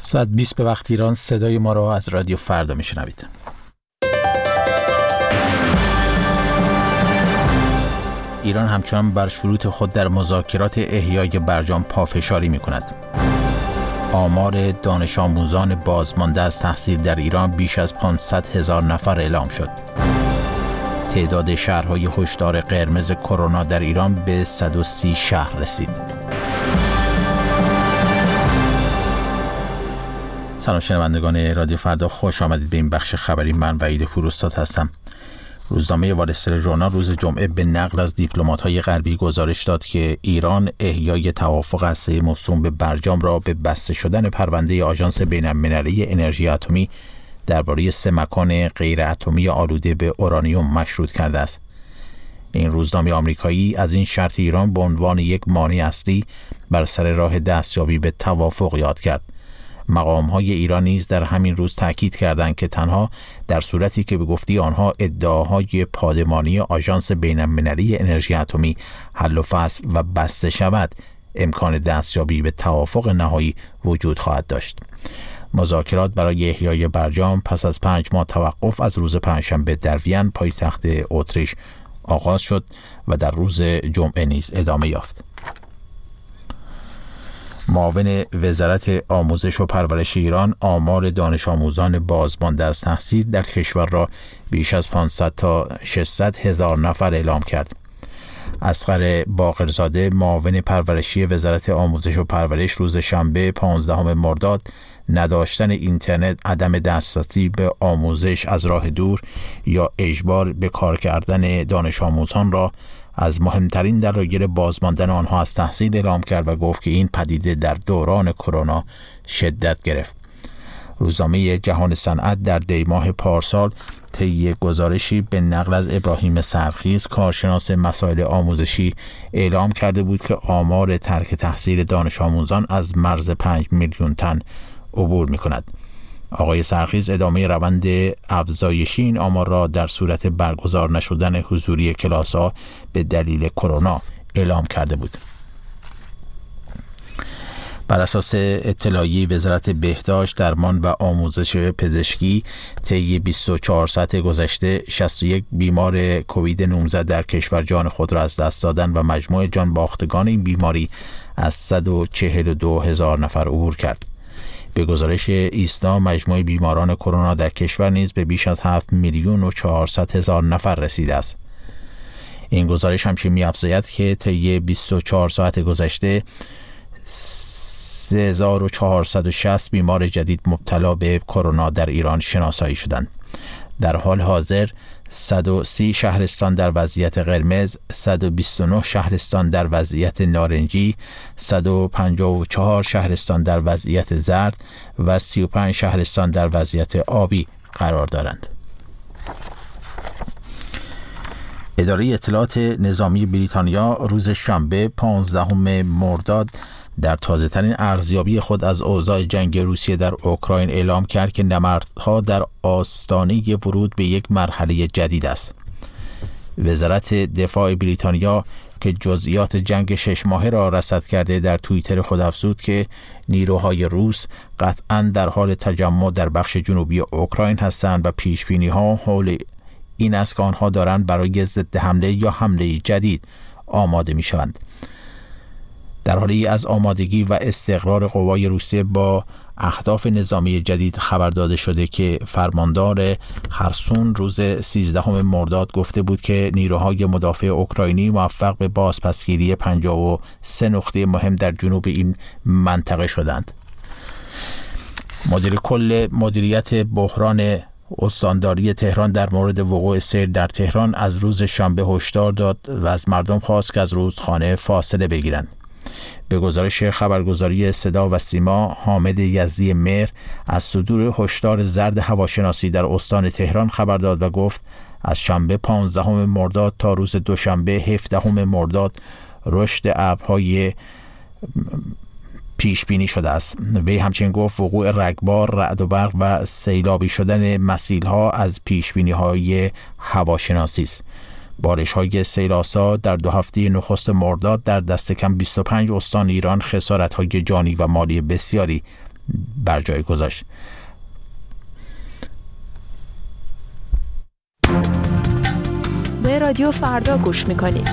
ساعت 20 به وقت ایران. صدای ما را از رادیو فردا میشنوید. ایران همچنان بر شروط خود در مذاکرات احیای برجام پافشاری می‌کند. آمار دانش آموزان بازمانده از تحصیل در ایران بیش از 500,000 نفر اعلام شد. تعداد شهرهای هشدار قرمز کرونا در ایران به 130 شهر رسید. سلام شنوندگان رادیو فردا، خوش آمدید به این بخش خبری. من وحید پوراستاد هستم. روزنامه وال استریت ژورنال روز جمعه به نقل از دیپلمات‌های غربی گزارش داد که ایران احیای توافق هسته‌ای موسوم به برجام را به بسته شدن پرونده آژانس بین‌المللی انرژی اتمی درباره 3 مکان غیر اتمی آلوده به اورانیوم مشروط کرده است. این روزنامه آمریکایی از این شرط ایران به عنوان یک مانع اصلی بر سر راه دستیابی به توافق یاد کرد. مقام‌های ایران نیز در همین روز تاکید کردند که تنها در صورتی که به گفته آنها ادعاهای پادمانی آژانس بین‌المللی انرژی اتمی حل و فصل و بسته شود، امکان دستیابی به توافق نهایی وجود خواهد داشت. مذاکرات برای احیای برجام پس از 5 ماه توقف از روز پنجشنبه در وین پایتخت اتریش آغاز شد و در روز جمعه نیز ادامه یافت. معاون وزارت آموزش و پرورش ایران آمار دانش آموزان بازمانده از تحصیل در کشور را بیش از 500 تا 600,000 نفر اعلام کرد. اصغر باقرزاده معاون پرورشی وزارت آموزش و پرورش روز شنبه 15 مرداد نداشتن اینترنت، عدم دسترسی به آموزش از راه دور یا اجبار به کار کردن دانش آموزان را از مهمترین دلایل بازماندن آنها از تحصیل اعلام کرد و گفت که این پدیده در دوران کرونا شدت گرفت. روزنامه جهان صنعت در دیماه پارسال طی گزارشی به نقل از ابراهیم سرخیز، کارشناس مسائل آموزشی، اعلام کرده بود که آمار ترک تحصیل دانش آموزان از مرز 5 میلیون تن عبور می‌کند. آقای سرخیز ادامه روند افزایشی این آمار را در صورت برگزار نشدن حضوری کلاس‌ها به دلیل کرونا اعلام کرده بود. بر اساس اطلاعیه وزارت بهداشت، درمان و آموزش پزشکی، طی 24 ساعت گذشته 61 بیمار کووید 19 در کشور جان خود را از دست دادند و مجموع جان باختگان این بیماری از 142,000 نفر عبور کرد. به گزارش ایسنا مجموع بیماران کرونا در کشور نیز به بیش از 7,400,000 نفر رسیده است. این گزارش همچنین می‌افزاید که طی 24 ساعت گذشته 3,460 بیمار جدید مبتلا به کرونا در ایران شناسایی شدند. در حال حاضر 130 شهرستان در وضعیت قرمز، 129 شهرستان در وضعیت نارنجی، 154 شهرستان در وضعیت زرد و 35 شهرستان در وضعیت آبی قرار دارند. اداره اطلاعات نظامی بریتانیا روز شنبه 15 مرداد در تازه‌ترین ارزیابی خود از اوضاع جنگ روسیه در اوکراین اعلام کرد که نبردها در آستانه ورود به یک مرحله جدید است. وزارت دفاع بریتانیا که جزئیات جنگ 6 ماهه را رصد کرده در توییتر خود افزود که نیروهای روس قطعاً در حال تجمع در بخش جنوبی اوکراین هستند و پیشبینی‌ها حول این است که آنها دارند برای ضد حمله یا حمله جدید آماده می‌شوند. در حالی از آمادگی و استقرار قوای روسیه با اهداف نظامی جدید خبر داده شده که فرماندار خرسون روز 13 مرداد گفته بود که نیروهای مدافع اوکراینی موفق به بازپسگیری 53 نقطه مهم در جنوب این منطقه شدند. مدیر کل مدیریت بحران استانداری تهران در مورد وقوع سیل در تهران از روز شنبه هشدار داد و از مردم خواست که از رودخانه فاصله بگیرند. به گزارش خبرگزاری صدا و سیما، حامد یزدی مهر از صدور هشدار زرد هواشناسی در استان تهران خبر داد و گفت از شنبه 15 مرداد تا روز دوشنبه 17 مرداد رشد ابرهای پیش بینی شده است. وی همچنین گفت وقوع رگبار، رعد و برق و سیلابی شدن مسیل‌ها از پیش بینی‌های هواشناسی است. بارش‌های سیل‌آسا در 2 هفته نخست مرداد در دست کم 25 استان ایران خسارت‌های جانی و مالی بسیاری بر جای گذاشت. به رادیو فردا گوش میکنید.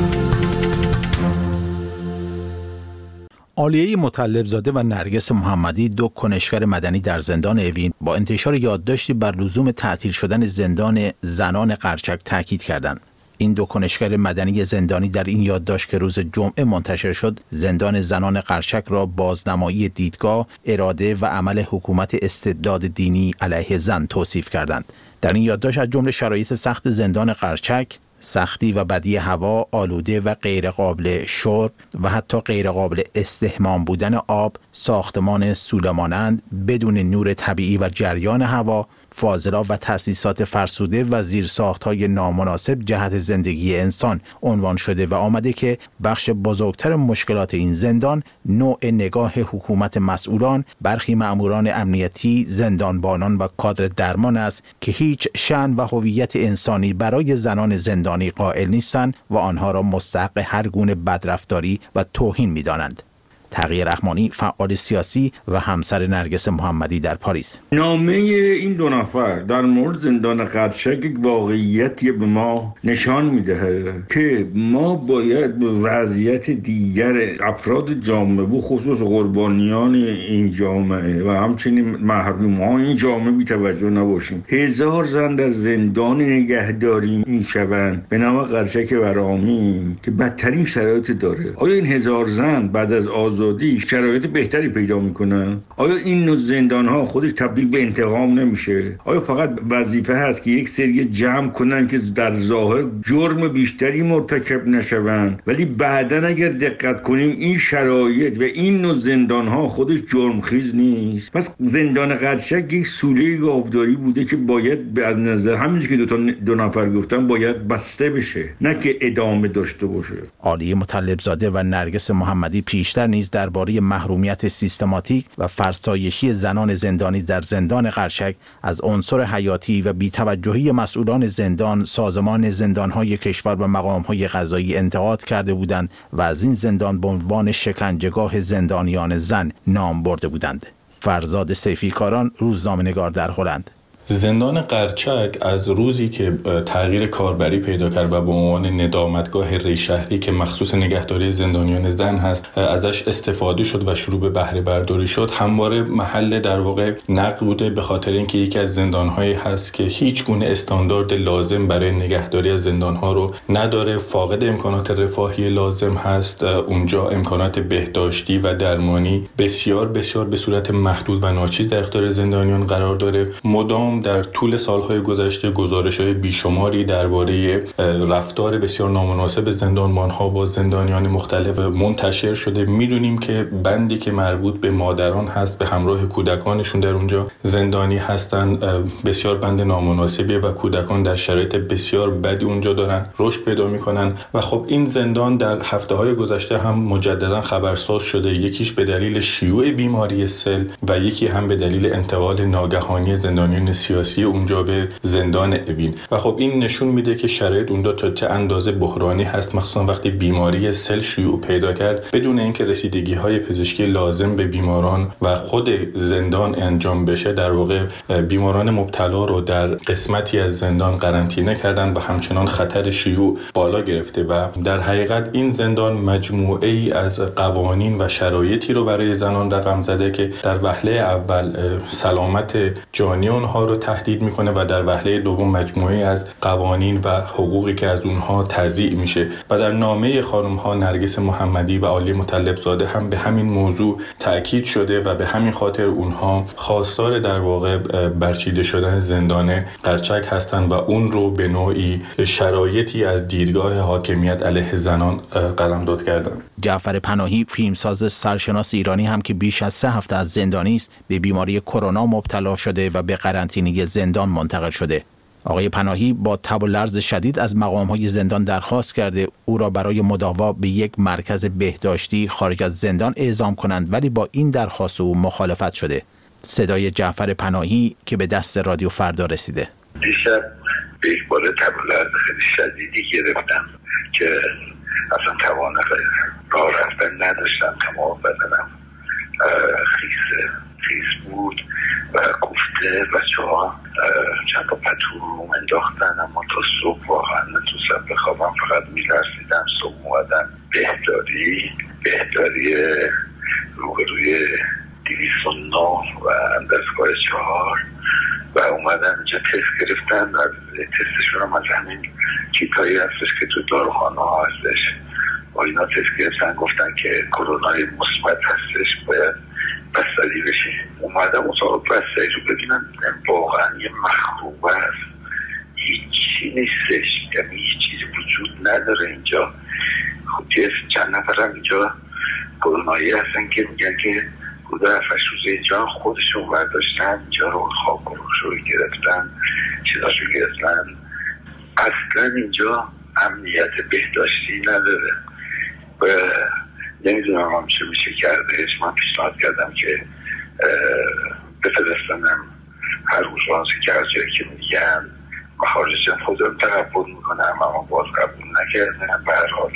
عالیه مطلبزاده و نرگس محمدی، دو کنشگر مدنی در زندان اوین، با انتشار یادداشتی بر لزوم تعطیل شدن زندان زنان قرچک تاکید کردند. این دو کنشگر مدنی زندانی در این یادداشت که روز جمعه منتشر شد، زندان زنان قرچک را بازنمایی دیدگاه، اراده و عمل حکومت استبداد دینی علیه زن توصیف کردند. در این یادداشت از جمله شرایط سخت زندان قرچک، سختی و بدی هوا، آلوده و غیر قابل شرب و حتی غیر قابل استحمام بودن آب، ساختمان سوله‌مانند بدون نور طبیعی و جریان هوا، فاضلاب و تأسیسات فرسوده و زیرساخت‌های نامناسب جهت زندگی انسان عنوان شده و آمده که بخش بزرگتر مشکلات این زندان نوع نگاه حکومت مسئولان، برخی مأموران امنیتی، زندانبانان و کادر درمان است که هیچ شأن و هویت انسانی برای زنان زندانی قائل نیستند و آنها را مستحق هر گونه بدرفتاری و توهین می‌دانند. تقی رحمانی، فعال سیاسی و همسر نرگس محمدی در پاریس: نامه این دو نفر در مورد زندان قرچک یک واقعیتی به ما نشان میدهد که ما باید به وضعیت دیگر افراد جامعه، به خصوص قربانیان این جامعه و همچنین محروم‌های این جامعه بی توجه نباشیم. 1000 زن در زندان نگهداری میشوند به نام قرچک ورامین که بدترین شرایط داره. آیا این 1000 زن بعد از آزادی شرایط بهتری پیدا میکنن؟ آیا این نوع زندان ها خودش تبدیل به انتقام نمیشه؟ آیا فقط وظیفه هست که یک سری جمع کنن که در ظاهر جرم بیشتری مرتکب نشوند، ولی بعداً اگر دقت کنیم این شرایط و این نوع زندان ها خودش جرمخیز نیست؟ پس زندان قرچک یک سوله گاوداری بوده که باید از نظر همینجوری که دو نفر گفتن باید بسته بشه، نه که ادامه داشته باشه. عالیه مطلبزاده و نرگس محمدی پیشتر نیز درباره محرومیت سیستماتیک و فرسایشی زنان زندانی در زندان قرچک از عنصر حیاتی و بی‌توجهی مسئولان زندان، سازمان زندان‌های کشور و مقام‌های قضایی انتقاد کرده بودند و از این زندان به عنوان شکنجهگاه زندانیان زن نام برده بودند. فرزاد سیفیکاران، روزنامه‌نگار در هلند: زندان قرچک از روزی که تغییر کاربری پیدا کرد و به عنوان ندامتگاه ریشهری که مخصوص نگهداری زندانیان زن هست ازش استفاده شد و شروع به بهره برداری شد، همواره محل در واقع نقد بوده، به خاطر اینکه یکی از زندان‌هایی هست که هیچ گونه استاندارد لازم برای نگهداری از زندان‌ها رو نداره، فاقد امکانات رفاهی لازم هست. اونجا امکانات بهداشتی و درمانی بسیار بسیار به صورت محدود و ناچیز در اختیار زندانیان قرار داره. مدام در طول سالهای گذشته گزارش‌های بیشماری درباره رفتار بسیار نامناسب زندانبان‌ها با زندانیان مختلف منتشر شده. می‌دونیم که بندی که مربوط به مادران هست به همراه کودکانشون در اونجا زندانی هستن بسیار بند نامناسبیه و کودکان در شرایط بسیار بدی اونجا دارن رشد پیدا می‌کنن و خب این زندان در هفته‌های گذشته هم مجددا خبرساز شده، یکیش به دلیل شیوع بیماری سل و یکی هم به دلیل انتقال ناگهانی زندانیان سیاسی اونجا به زندان اوین. و خب این نشون میده که شرایط اونجا تا چه اندازه بحرانی هست، مخصوصا وقتی بیماری سل شیوع پیدا کرد بدون اینکه رسیدگی‌های پزشکی لازم به بیماران و خود زندان انجام بشه. در واقع بیماران مبتلا رو در قسمتی از زندان قرنطینه کردن و همچنان خطر شیوع بالا گرفته و در حقیقت این زندان مجموعه ای از قوانین و شرایطی رو برای زنان رقم زده که در وهله اول سلامت جانی اونها رو تهدید میکنه و در وهله دوم مجموعه از قوانین و حقوقی که از اونها تضییع میشه. و در نامه خانم ها نرگس محمدی و عالیه مطلبزاده هم به همین موضوع تأکید شده و به همین خاطر اونها خواستار در واقع برچیده شدن زندان قرچک هستند و اون رو به نوعی شرایطی از دیدگاه حاکمیت علیه زنان قلمداد کردن. جعفر پناهی، فیلمساز سرشناس ایرانی هم که بیش از 3 هفته از زندانی است، به بیماری کرونا مبتلا شده و به قرنطینه زندان منتقل شده. آقای پناهی با تب و لرز شدید از مقام‌های زندان درخواست کرده او را برای مداوا به یک مرکز بهداشتی خارج از زندان اعزام کنند، ولی با این درخواست او مخالفت شده. صدای جعفر پناهی که به دست رادیو فردا رسیده: دیشب به یک بار تب و لرز خیلی شدیدی گرفتم که اصلا توان راه رفتن نداشتم، تمام بدنم خیسه، خیز بود و گفته بچه‌ها چند تا پتو انداختن، اما تا صبح واقعا نتونستم بخوابم، فقط میلرزیدم. صبح اومدم بهداری روبروی 209 و اندرزگاه 4 و اومدن اینجا تست گرفتن. از تستشون هم از همین کیتایی هستش که تو داروخانه ها هستش با اینا تست گرفتن، گفتن که کرونای مثبت هستش، باید بستری بشه. اومدم اتاق بستری رو ببینم، واقعا یه مخروبه هست، هیچی نیستش، یعنی هیچ چیزی وجود نداره اینجا. خب چند نفرم اینجا کرونایی هستن که میگن که بوده 7 روز اینجا خودشون برداشتن اینجا رو، خواب رو گرفتن، چیزاشو گرفتن. اصلا اینجا امنیت بهداشتی نداره و نمیدونم هم چه میشه کردهش. من پیشنهاد کردم که بفرستنم هر روز که هر جایی که میگن مخارجم خودم تقبل میکنم، اما باز قبول نکردم. به هر حال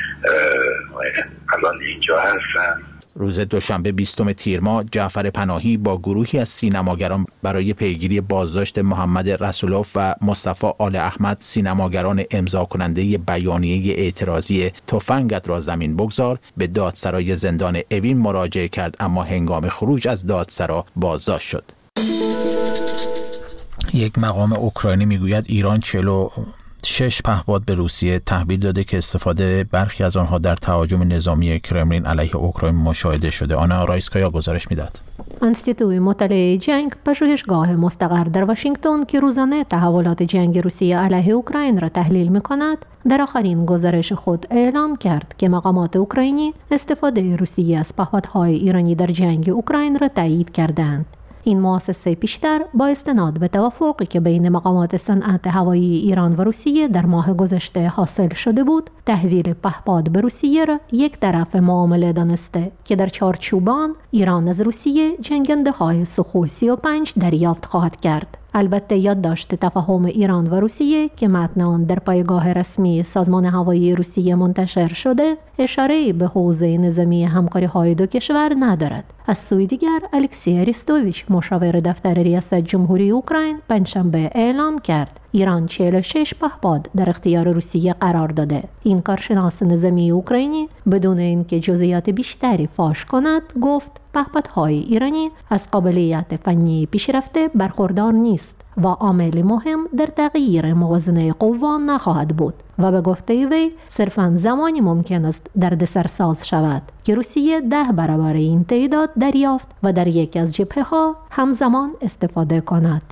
الان اینجا هستم. روز دوشنبه 20 تیر ماه جعفر پناهی با گروهی از سینماگران برای پیگیری بازداشت محمد رسولوف و مصطفی آل احمد، سینماگران امضا کننده بیانیه اعتراضی تفنگت را زمین بگذار، به دادسرای زندان اوین مراجعه کرد، اما هنگام خروج از دادسرا بازداشت شد. یک مقام اوکراینی میگوید ایران 46 پهپاد به روسیه تحویل داده که استفاده برخی از آنها در تهاجم نظامی کرملین علیه اوکراین مشاهده شده. آنا رایسکایا گزارش میداد. انستیتوی مطالعه جنگ، پژوهشگاه مستقر در واشنگتن که روزانه تحولات جنگ روسیه علیه اوکراین را تحلیل می‌کند، در آخرین گزارش خود اعلام کرد که مقامات اوکراینی استفاده روسیه از پهپادهای ایرانی در جنگ اوکراین را تایید کردند. این مؤسسه پیشتر با استناد به توافقی که بین مقامات صنعت هوایی ایران و روسیه در ماه گذشته حاصل شده بود، تحویل پهپاد به روسیه را یک طرف معامله دانسته که در چارچوب آن ایران از روسیه جنگنده‌های سوخو 35 دریافت خواهد کرد. البته یادداشت تفاهم ایران و روسیه که متن آن در پایگاه رسمی سازمان هوایی روسیه منتشر شده، اشاره به حوزه نظامی همکاری‌های دو کشور ندارد. از سوی دیگر، الکسی اریستوویچ، مشاور دفتر ریاست جمهوری اوکراین، پنجشنبه اعلام کرد ایران 46 پهپاد در اختیار روسیه قرار داده. این کارشناس نظامی اوکراینی بدون اینکه جزئیات بیشتری فاش کند گفت پهپادهای ایرانی از قابلیت فنی پیشرفته برخوردار نیست و عامل مهم در تغییر موازنه قوا نخواهد بود و به گفته وی صرفاً زمانی ممکن است دردسرساز شود که روسیه 10 برابر این تعداد دریافت و در یکی از جبهه‌ها همزمان استفاده کند.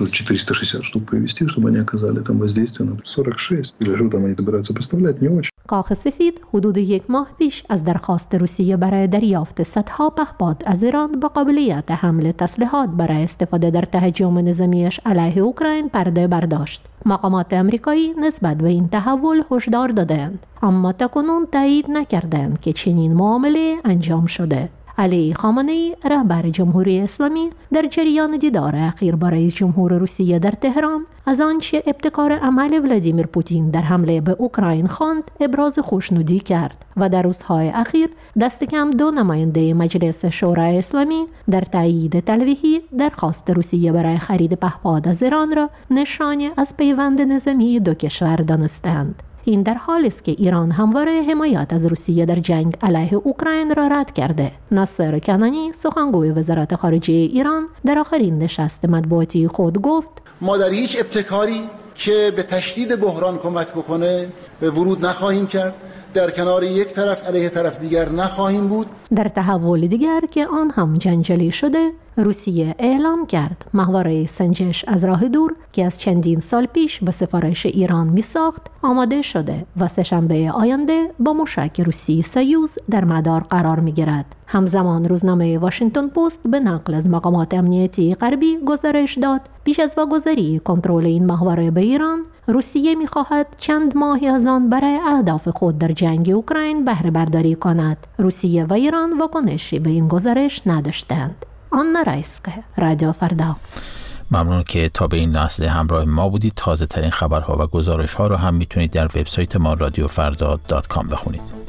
460 штук привести, чтобы они оказали там воздействие на 46 или что там они добираются поставлять, не очень. کاخ سفید حدود 1 ماه پیش از درخواست روسیه برای دریافت صدها پهپاد از ایران با قابلیت حمل تسلیحات برای استفاده در تهاجم نظامیش علیه اوکراین پرده برداشت. مقامات آمریکایی نسبت به این تحول هشدار دادند، اما تاکنون تایید نکردند که چنین معامله انجام شده. علی خامنه‌ای، رهبر جمهوری اسلامی، در جریان دیدار اخیر با رئیس جمهور روسیه در تهران از آنچه ابتکار عمل ولادیمیر پوتین در حمله به اوکراین خواند ابراز خوشنودی کرد و در روزهای اخیر دست کم 2 نماینده مجلس شورای اسلامی در تایید تلویحی درخواست روسیه برای خرید پهپاد از ایران را نشانه از پیوند نظامی دو کشور دانستند. این در حالی است که ایران همواره حمایت از روسیه در جنگ علیه اوکراین را رد کرده. ناصر کنانی، سخنگوی وزارت خارجه ایران، در آخرین نشست مطبوعاتی خود گفت: ما در هیچ ابتکاری که به تشدید بحران کمک بکنه به ورود نخواهیم کرد، در کنار یک طرف علیه طرف دیگر نخواهیم بود. در تحول دیگر که آن هم جنجالی شده، روسیه اعلام کرد محوره سنجش از راه دور که از چندین سال پیش به سفارش ایران می ساخت آماده شده و سه‌شنبه آینده با موشک روسی سویوز در مدار قرار می گیرد. همزمان روزنامه واشنگتن پست به نقل از مقامات امنیتی غربی گزارش داد پیش از واگذاری کنترل این محوره به ایران، روسیه می خواهد چند ماهی از آن برای اهداف خود در جنگ اوکراین بهره برداری کند. روسیه و ایران واکنشی به این گزارش نداشتند. آنا رایسکه، رادیو فردا. ممنون که تا به این لحظه همراه ما بودید. تازه ترین خبرها و گزارش ها رو هم میتونید در وبسایت ما رادیوفردا.com بخونید.